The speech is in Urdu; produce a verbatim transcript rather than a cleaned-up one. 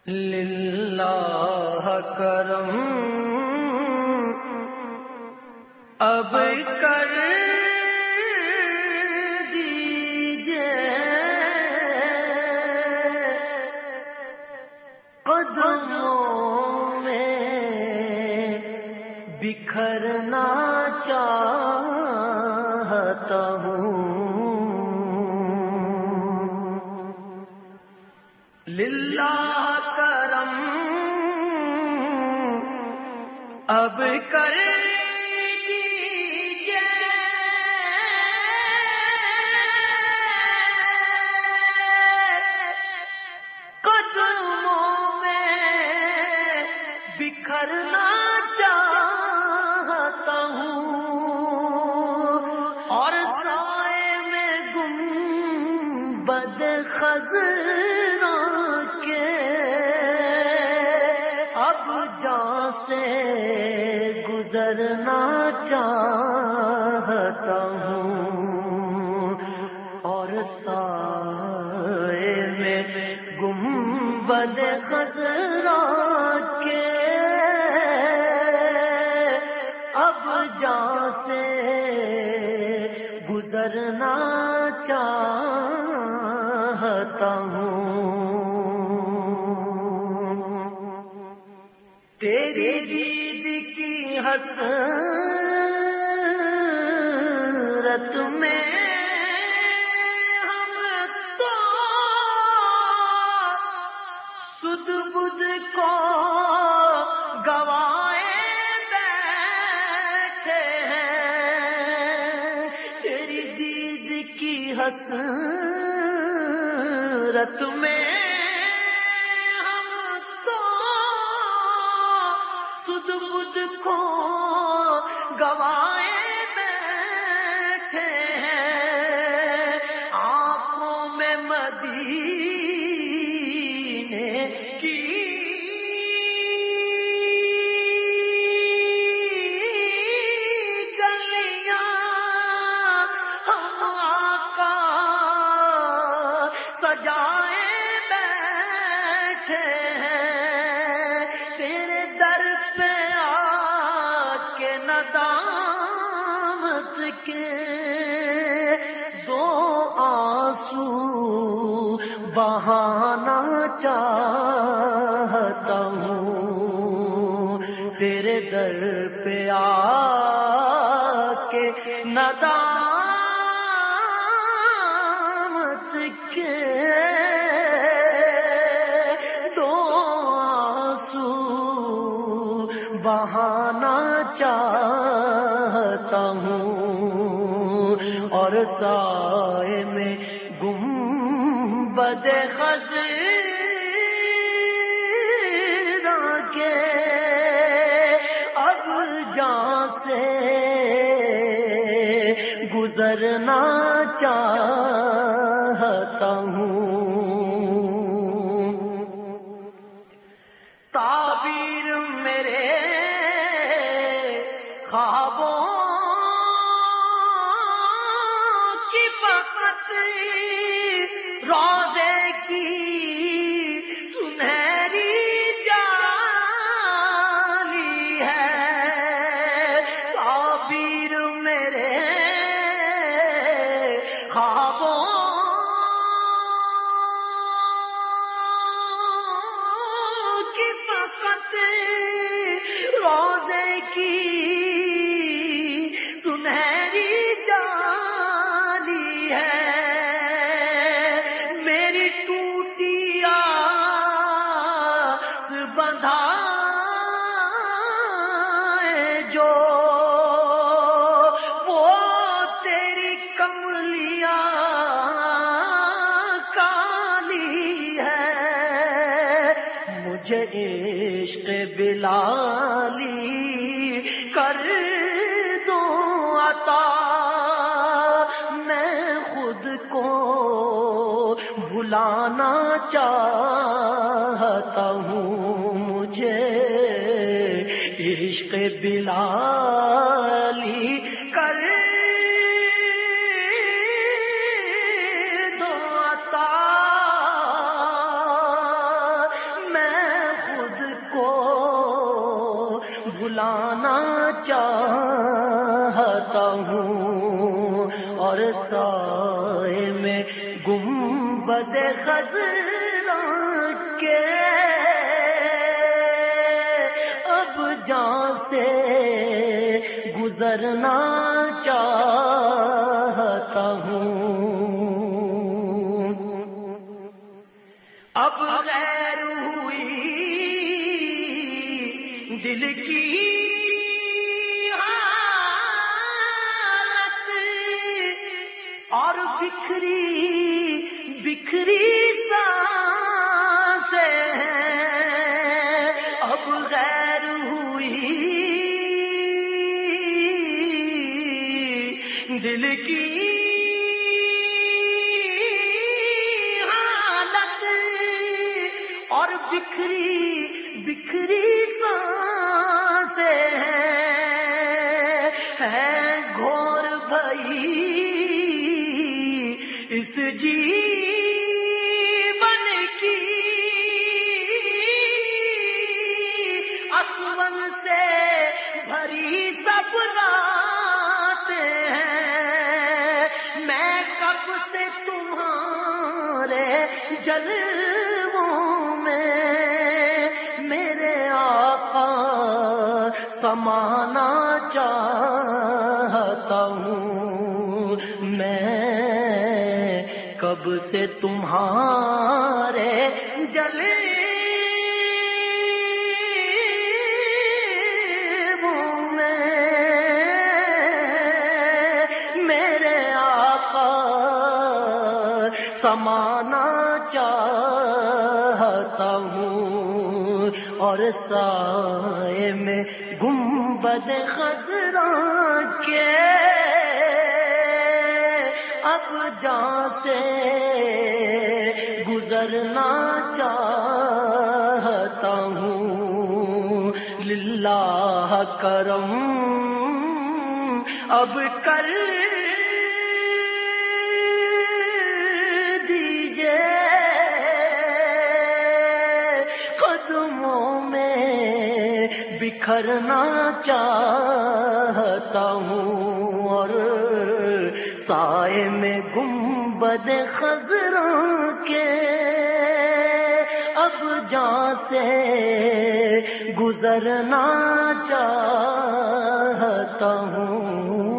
للہ کرم اب کر دیجئے، قدموں میں بکھرنا چاہتا ہوں۔ للہ کرم اب کر دیجئے، قدموں میں بکھرنا چاہتا ہوں، اور سائے میں گنبد خضرا کے اب جہاں سے گزرنا چاہتا ہوں، اور سائے میں گنبد خضرا کے اب جہاں سے گزرنا چاہتا ہوں۔ تیری دید کی حسرت میں ہم تو سد بدھ کو گوائے بیٹھے ہیں، تیری دید کی حسرت میں ہم تو سد بدھ کو گوائے بیٹھے ہیں، آنکھوں میں مدینے کی گلیاں ہم آقا سجائے بیٹھے ہیں، تیرے در پہ آ کے ندامت کے دو آنسو بہانا چاہتا ہوں، تیرے در پہ آ کے ندامت کے دو آنسو بہانا چاہتا ہوں، اور سائے میں گنبد خضرا کے اب جہاں سے گزرنا چاہتا ہوں۔ تعبیر میرے خوابوں کی فقط روضے کی سنہری جالی ہے، تعبیر میرے خوابوں کی فقط روضے کی سنہری جالی ہے، میری ٹوٹی آس بندھائے جو وہ تیری کملیاں کالی ہے، مجھے عشق بلالی کر دو عطا، میں خود کو بھلانا چاہتا ہوں، مجھے عشق بلالی کر دو عطا، میں بلانا چاہتا ہوں، اور سائے میں گنبد خضرا کے اب جہاں سے گزرنا چاہتا ہوں۔ اب غیر ہوئی دل کی حالت، اور بکھری بکھری سانسیں ہیں، اب غیر ہوئی دل کی حالت، اور بکھری بکھری سانسیں ہیں، ہے گھور بھئی اس جیون کی، اسون سے بھری سب راتیں ہیں، میں کب سے تمہارے جلووں میں میرے آقا سمانا چاہتا ہوں، میں کب سے تمہارے جلووں میں میرے آقا سمانا چاہتا ہوں، اور سائے میں گنبد خضرا کے اب جہاں سے گزرنا چاہتا ہوں۔ للہ کرم اب کر دیجئے، قدموں میں بکھرنا چاہتا ہوں، اور سائے میں گنبد خضرا کے اب جہاں سے گزرنا چاہتا ہوں۔